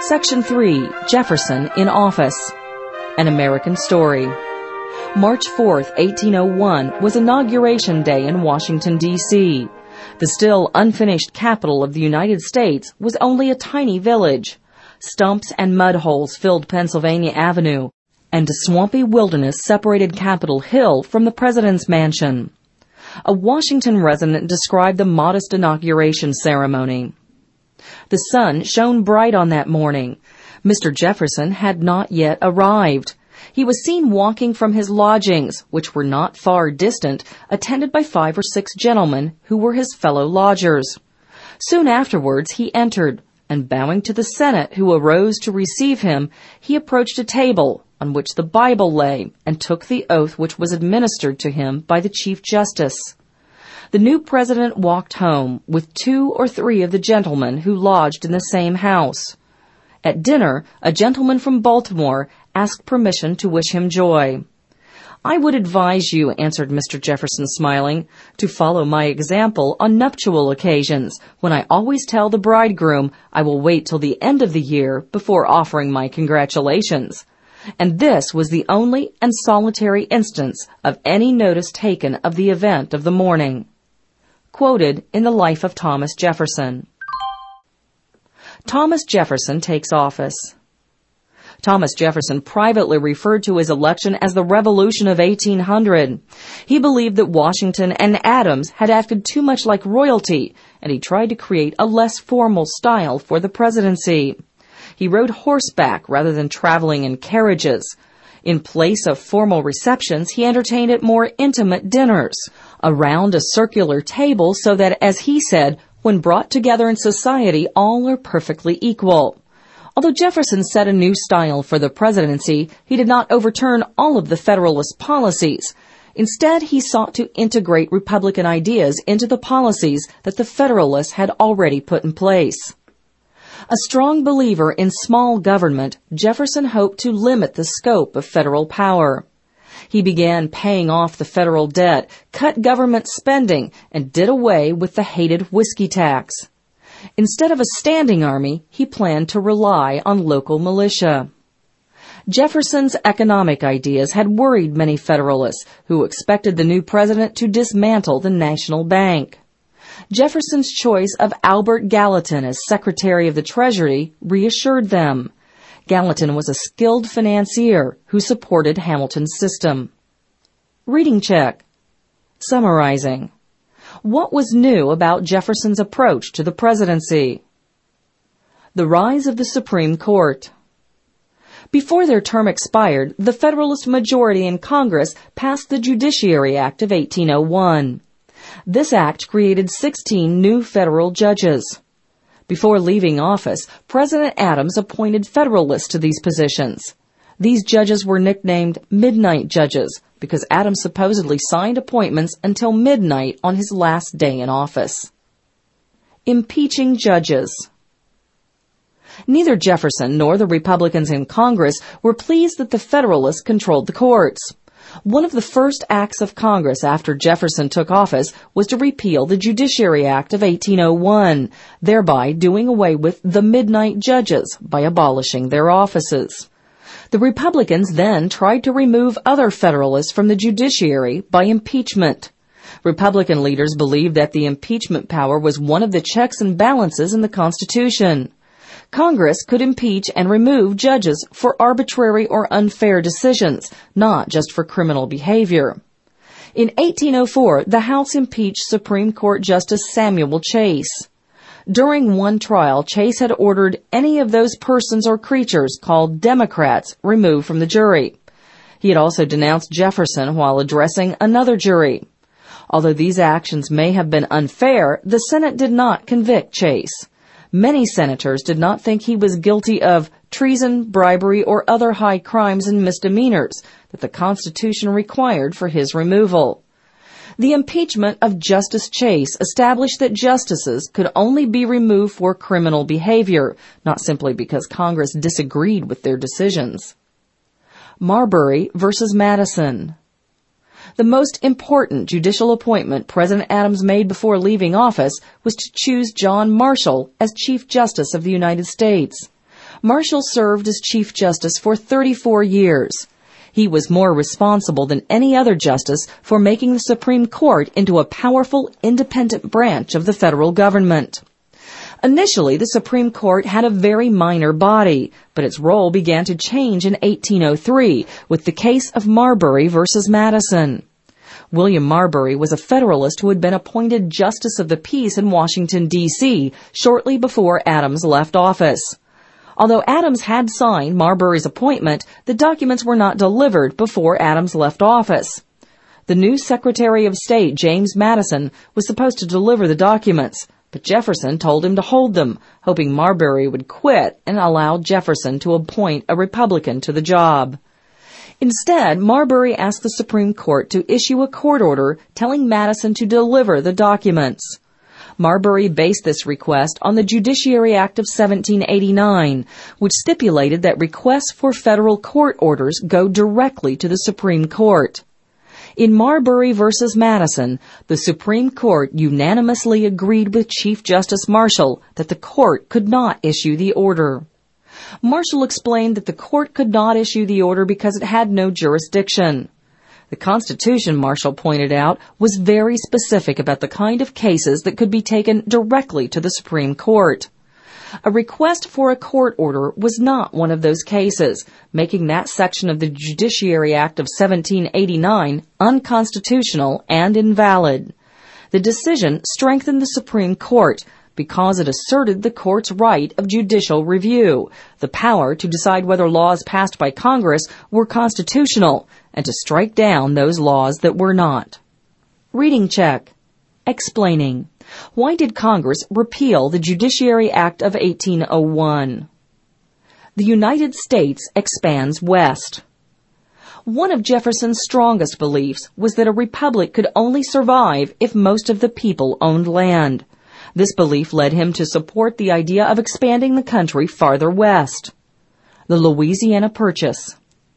Section 3, Jefferson in Office. An American Story. March 4, 1801 was Inauguration Day in Washington, D.C. The still unfinished capital of the United States was only a tiny village. Stumps and mud holes filled Pennsylvania Avenue, and a swampy wilderness separated Capitol Hill from the president's mansion. A Washington resident described the modest inauguration ceremony. The sun shone bright on that morning. Mr. Jefferson had not yet arrived. He was seen walking from his lodgings, which were not far distant, attended by 5 or 6 gentlemen who were his fellow lodgers. Soon afterwards he entered, and bowing to the Senate who arose to receive him, he approached a table on which the Bible lay and took the oath which was administered to him by the Chief Justice. The new president walked home with 2 or 3 of the gentlemen who lodged in the same house. At dinner, a gentleman from Baltimore asked permission to wish him joy. "I would advise you," answered Mr. Jefferson, smiling, "to follow my example on nuptial occasions, when I always tell the bridegroom I will wait till the end of the year before offering my congratulations." And this was the only and solitary instance of any notice taken of the event of the morning. Quoted in the Life of Thomas Jefferson. Thomas Jefferson takes office. Thomas Jefferson privately referred to his election as the Revolution of 1800. He believed that Washington and Adams had acted too much like royalty, and he tried to create a less formal style for the presidency. He rode horseback rather than traveling in carriages. In place of formal receptions, he entertained at more intimate dinners, around a circular table, so that, as he said, when brought together in society, all are perfectly equal. Although Jefferson set a new style for the presidency, he did not overturn all of the Federalist policies. Instead, he sought to integrate Republican ideas into the policies that the Federalists had already put in place. A strong believer in small government, Jefferson hoped to limit the scope of federal power. He began paying off the federal debt, cut government spending, and did away with the hated whiskey tax. Instead of a standing army, he planned to rely on local militia. Jefferson's economic ideas had worried many Federalists, who expected the new president to dismantle the national bank. Jefferson's choice of Albert Gallatin as Secretary of the Treasury reassured them. Gallatin was a skilled financier who supported Hamilton's system. Reading check. Summarizing. What was new about Jefferson's approach to the presidency? The rise of the Supreme Court. Before their term expired, the Federalist majority in Congress passed the Judiciary Act of 1801. This act created 16 new federal judges. Before leaving office, President Adams appointed Federalists to these positions. These judges were nicknamed midnight judges because Adams supposedly signed appointments until midnight on his last day in office. Impeaching judges. Neither Jefferson nor the Republicans in Congress were pleased that the Federalists controlled the courts. One of the first acts of Congress after Jefferson took office was to repeal the Judiciary Act of 1801, thereby doing away with the midnight judges by abolishing their offices. The Republicans then tried to remove other Federalists from the judiciary by impeachment. Republican leaders believed that the impeachment power was one of the checks and balances in the Constitution. Congress could impeach and remove judges for arbitrary or unfair decisions, not just for criminal behavior. In 1804, the House impeached Supreme Court Justice Samuel Chase. During one trial, Chase had ordered any of those persons or creatures called Democrats removed from the jury. He had also denounced Jefferson while addressing another jury. Although these actions may have been unfair, the Senate did not convict Chase. Many senators did not think he was guilty of treason, bribery, or other high crimes and misdemeanors that the Constitution required for his removal. The impeachment of Justice Chase established that justices could only be removed for criminal behavior, not simply because Congress disagreed with their decisions. Marbury versus Madison. The most important judicial appointment President Adams made before leaving office was to choose John Marshall as Chief Justice of the United States. Marshall served as Chief Justice for 34 years. He was more responsible than any other justice for making the Supreme Court into a powerful, independent branch of the federal government. Initially, the Supreme Court had a very minor body, but its role began to change in 1803 with the case of Marbury versus Madison. William Marbury was a Federalist who had been appointed Justice of the Peace in Washington, D.C., shortly before Adams left office. Although Adams had signed Marbury's appointment, the documents were not delivered before Adams left office. The new Secretary of State, James Madison, was supposed to deliver the documents, but Jefferson told him to hold them, hoping Marbury would quit and allow Jefferson to appoint a Republican to the job. Instead, Marbury asked the Supreme Court to issue a court order telling Madison to deliver the documents. Marbury based this request on the Judiciary Act of 1789, which stipulated that requests for federal court orders go directly to the Supreme Court. In Marbury v. Madison, the Supreme Court unanimously agreed with Chief Justice Marshall that the court could not issue the order. Marshall explained that the court could not issue the order because it had no jurisdiction. The Constitution, Marshall pointed out, was very specific about the kind of cases that could be taken directly to the Supreme Court. A request for a court order was not one of those cases, making that section of the Judiciary Act of 1789 unconstitutional and invalid. The decision strengthened the Supreme Court because it asserted the court's right of judicial review, the power to decide whether laws passed by Congress were constitutional, and to strike down those laws that were not. Reading check. Explaining. Why did Congress repeal the Judiciary Act of 1801? The United States expands west. One of Jefferson's strongest beliefs was that a republic could only survive if most of the people owned land. This belief led him to support the idea of expanding the country farther west. The Louisiana Purchase.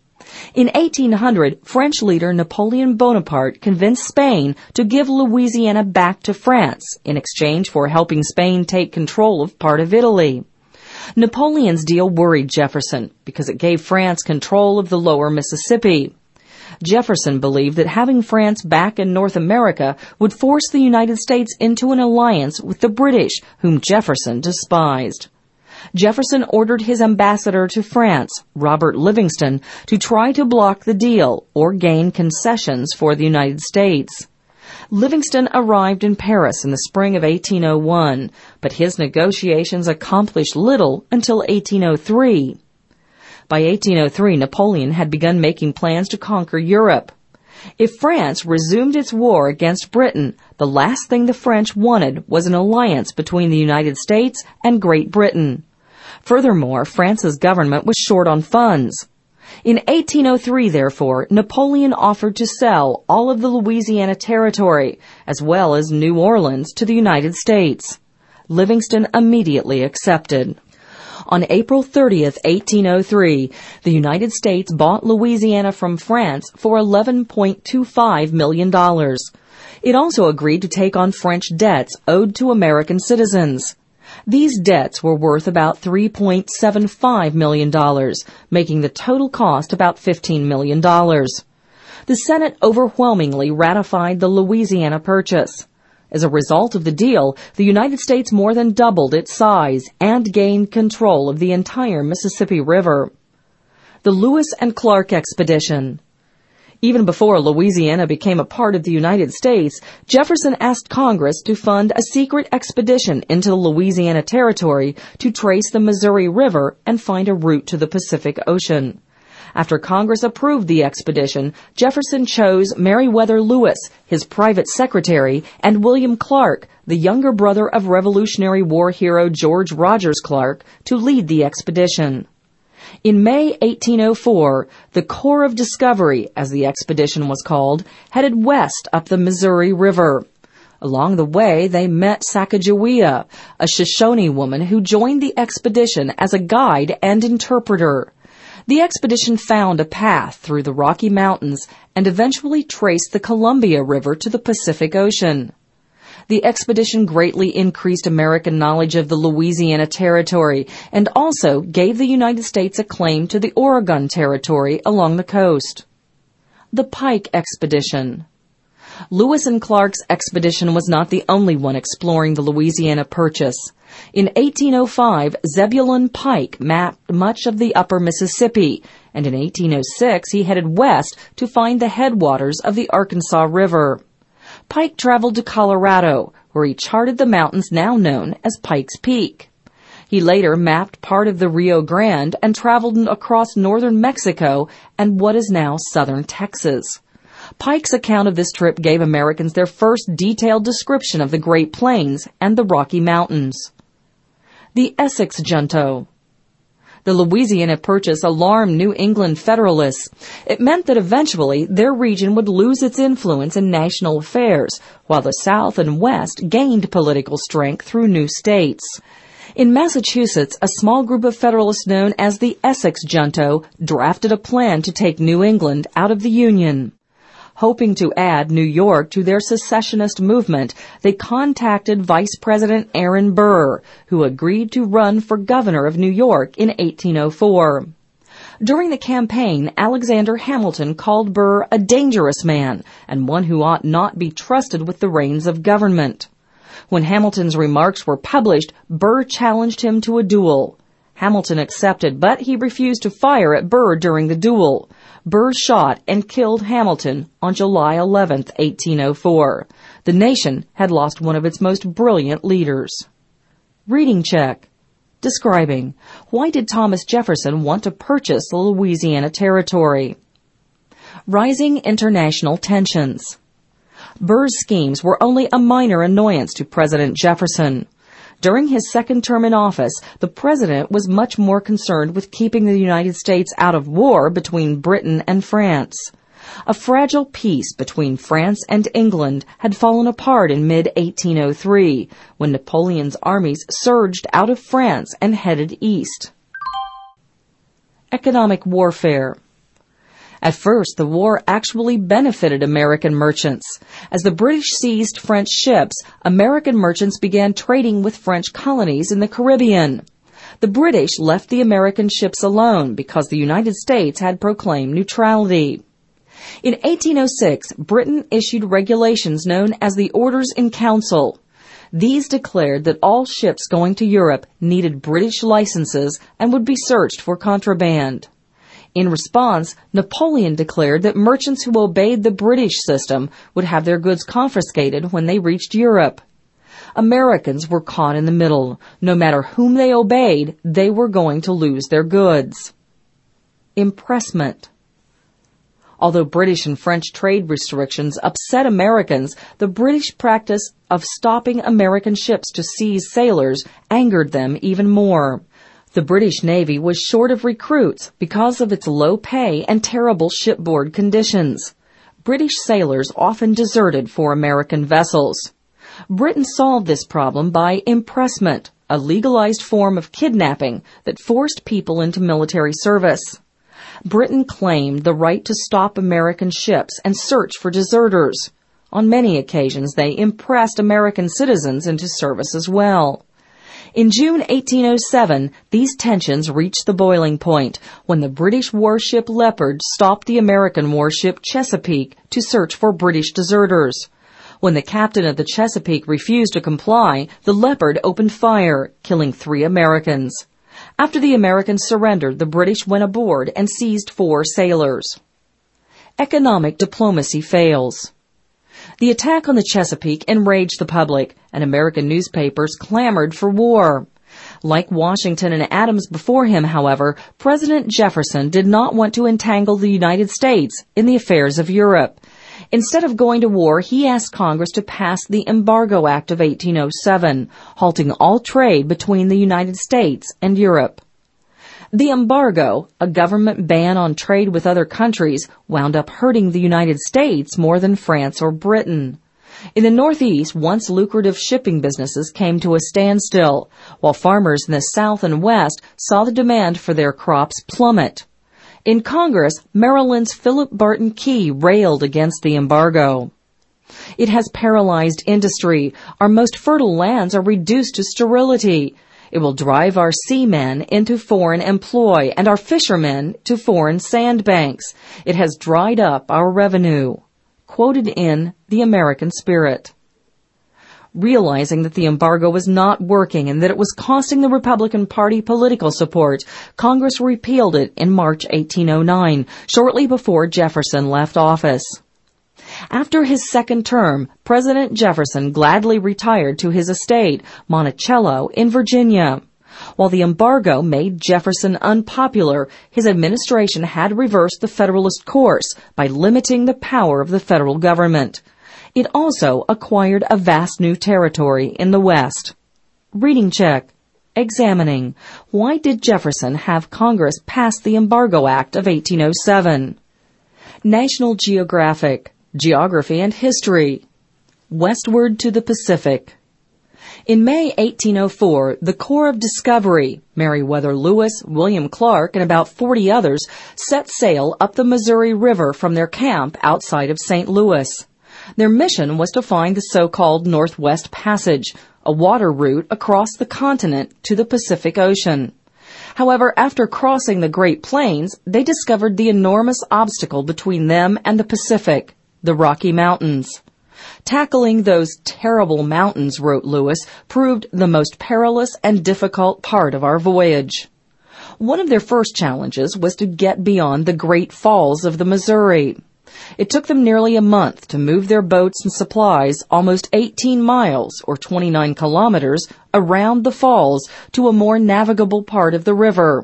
In 1800, French leader Napoleon Bonaparte convinced Spain to give Louisiana back to France in exchange for helping Spain take control of part of Italy. Napoleon's deal worried Jefferson because it gave France control of the lower Mississippi. Jefferson believed that having France back in North America would force the United States into an alliance with the British, whom Jefferson despised. Jefferson ordered his ambassador to France, Robert Livingston, to try to block the deal or gain concessions for the United States. Livingston arrived in Paris in the spring of 1801, but his negotiations accomplished little until 1803. By 1803, Napoleon had begun making plans to conquer Europe. If France resumed its war against Britain, the last thing the French wanted was an alliance between the United States and Great Britain. Furthermore, France's government was short on funds. In 1803, therefore, Napoleon offered to sell all of the Louisiana Territory, as well as New Orleans, to the United States. Livingston immediately accepted. On April 30th, 1803, the United States bought Louisiana from France for $11.25 million. It also agreed to take on French debts owed to American citizens. These debts were worth about $3.75 million, making the total cost about $15 million. The Senate overwhelmingly ratified the Louisiana Purchase. As a result of the deal, the United States more than doubled its size and gained control of the entire Mississippi River. The Lewis and Clark Expedition. Even before Louisiana became a part of the United States, Jefferson asked Congress to fund a secret expedition into the Louisiana Territory to trace the Missouri River and find a route to the Pacific Ocean. After Congress approved the expedition, Jefferson chose Meriwether Lewis, his private secretary, and William Clark, the younger brother of Revolutionary War hero George Rogers Clark, to lead the expedition. In May 1804, the Corps of Discovery, as the expedition was called, headed west up the Missouri River. Along the way, they met Sacagawea, a Shoshone woman who joined the expedition as a guide and interpreter. The expedition found a path through the Rocky Mountains and eventually traced the Columbia River to the Pacific Ocean. The expedition greatly increased American knowledge of the Louisiana Territory and also gave the United States a claim to the Oregon Territory along the coast. The Pike Expedition. Lewis and Clark's expedition was not the only one exploring the Louisiana Purchase. In 1805, Zebulon Pike mapped much of the upper Mississippi, and in 1806 he headed west to find the headwaters of the Arkansas River. Pike traveled to Colorado, where he charted the mountains now known as Pike's Peak. He later mapped part of the Rio Grande and traveled across northern Mexico and what is now southern Texas. Pike's account of this trip gave Americans their first detailed description of the Great Plains and the Rocky Mountains. The Essex Junto. The Louisiana Purchase alarmed New England Federalists. It meant that eventually their region would lose its influence in national affairs, while the South and West gained political strength through new states. In Massachusetts, a small group of Federalists known as the Essex Junto drafted a plan to take New England out of the Union. Hoping to add New York to their secessionist movement, they contacted Vice President Aaron Burr, who agreed to run for governor of New York in 1804. During the campaign, Alexander Hamilton called Burr a dangerous man and one who ought not be trusted with the reins of government. When Hamilton's remarks were published, Burr challenged him to a duel. Hamilton accepted, but he refused to fire at Burr during the duel. Burr shot and killed Hamilton on July 11, 1804. The nation had lost one of its most brilliant leaders. Reading check. Describing. Why did Thomas Jefferson want to purchase the Louisiana Territory? Rising international tensions. Burr's schemes were only a minor annoyance to President Jefferson. During his second term in office, the president was much more concerned with keeping the United States out of war between Britain and France. A fragile peace between France and England had fallen apart in mid-1803, when Napoleon's armies surged out of France and headed east. Economic warfare. At first, the war actually benefited American merchants. As the British seized French ships, American merchants began trading with French colonies in the Caribbean. The British left the American ships alone because the United States had proclaimed neutrality. In 1806, Britain issued regulations known as the Orders in Council. These declared that all ships going to Europe needed British licenses and would be searched for contraband. In response, Napoleon declared that merchants who obeyed the British system would have their goods confiscated when they reached Europe. Americans were caught in the middle. No matter whom they obeyed, they were going to lose their goods. Impressment. Although British and French trade restrictions upset Americans, the British practice of stopping American ships to seize sailors angered them even more. The British Navy was short of recruits because of its low pay and terrible shipboard conditions. British sailors often deserted for American vessels. Britain solved this problem by impressment, a legalized form of kidnapping that forced people into military service. Britain claimed the right to stop American ships and search for deserters. On many occasions, they impressed American citizens into service as well. In June 1807, these tensions reached the boiling point when the British warship Leopard stopped the American warship Chesapeake to search for British deserters. When the captain of the Chesapeake refused to comply, the Leopard opened fire, killing 3 Americans. After the Americans surrendered, the British went aboard and seized 4 sailors. Economic diplomacy fails. The attack on the Chesapeake enraged the public, and American newspapers clamored for war. Like Washington and Adams before him, however, President Jefferson did not want to entangle the United States in the affairs of Europe. Instead of going to war, he asked Congress to pass the Embargo Act of 1807, halting all trade between the United States and Europe. The embargo, a government ban on trade with other countries, wound up hurting the United States more than France or Britain. In the Northeast, once lucrative shipping businesses came to a standstill, while farmers in the South and West saw the demand for their crops plummet. In Congress, Maryland's Philip Barton Key railed against the embargo. It has paralyzed industry. Our most fertile lands are reduced to sterility. It will drive our seamen into foreign employ and our fishermen to foreign sandbanks. It has dried up our revenue. Quoted in The American Spirit. Realizing that the embargo was not working and that it was costing the Republican Party political support, Congress repealed it in March 1809, shortly before Jefferson left office. After his second term, President Jefferson gladly retired to his estate, Monticello, in Virginia. While the embargo made Jefferson unpopular, his administration had reversed the Federalist course by limiting the power of the federal government. It also acquired a vast new territory in the West. Reading check. Examining. Why did Jefferson have Congress pass the Embargo Act of 1807? National Geographic. Geography and History. Westward to the Pacific. In May 1804, the Corps of Discovery, Meriwether Lewis, William Clark, and about 40 others, set sail up the Missouri River from their camp outside of St. Louis. Their mission was to find the so-called Northwest Passage, a water route across the continent to the Pacific Ocean. However, after crossing the Great Plains, they discovered the enormous obstacle between them and the Pacific, the Rocky Mountains. Tackling those terrible mountains, wrote Lewis, proved the most perilous and difficult part of our voyage. One of their first challenges was to get beyond the Great Falls of the Missouri. It took them nearly a month to move their boats and supplies almost 18 miles, or 29 kilometers, around the falls to a more navigable part of the river.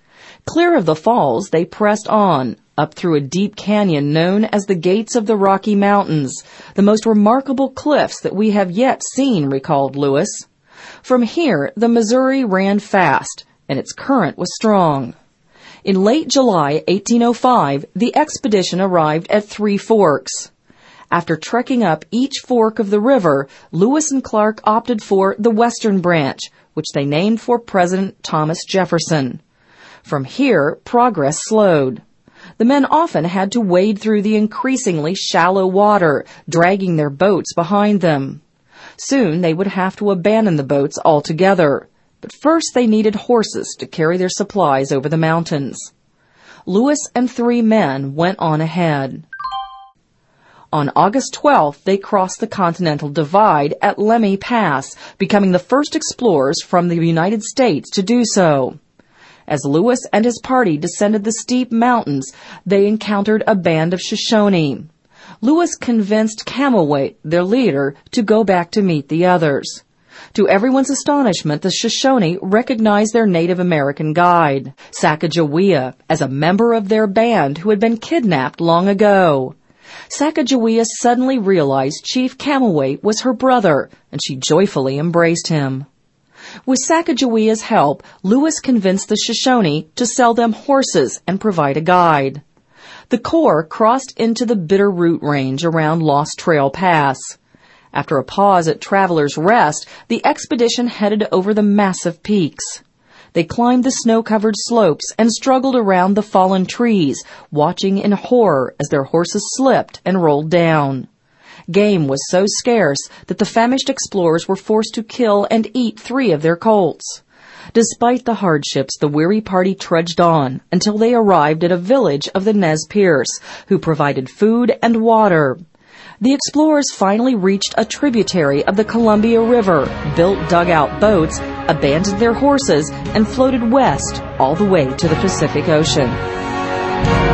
Clear of the falls, they pressed on, up through a deep canyon known as the Gates of the Rocky Mountains, the most remarkable cliffs that we have yet seen, recalled Lewis. From here, the Missouri ran fast, and its current was strong. In late July 1805, the expedition arrived at Three Forks. After trekking up each fork of the river, Lewis and Clark opted for the western branch, which they named for President Thomas Jefferson. From here, progress slowed. The men often had to wade through the increasingly shallow water, dragging their boats behind them. Soon they would have to abandon the boats altogether. But first they needed horses to carry their supplies over the mountains. Lewis and 3 men went on ahead. On August 12th, they crossed the Continental Divide at Lemhi Pass, becoming the first explorers from the United States to do so. As Lewis and his party descended the steep mountains, they encountered a band of Shoshone. Lewis convinced Camelway, their leader, to go back to meet the others. To everyone's astonishment, the Shoshone recognized their Native American guide, Sacagawea, as a member of their band who had been kidnapped long ago. Sacagawea suddenly realized Chief Camelway was her brother, and she joyfully embraced him. With Sacagawea's help, Lewis convinced the Shoshone to sell them horses and provide a guide. The Corps crossed into the Bitter Root Range around Lost Trail Pass. After a pause at Traveler's Rest, the expedition headed over the massive peaks. They climbed the snow-covered slopes and struggled around the fallen trees, watching in horror as their horses slipped and rolled down. Game was so scarce that the famished explorers were forced to kill and eat 3 of their colts. Despite the hardships, the weary party trudged on until they arrived at a village of the Nez Perce, who provided food and water. The explorers finally reached a tributary of the Columbia River, built dugout boats, abandoned their horses, and floated west all the way to the Pacific Ocean.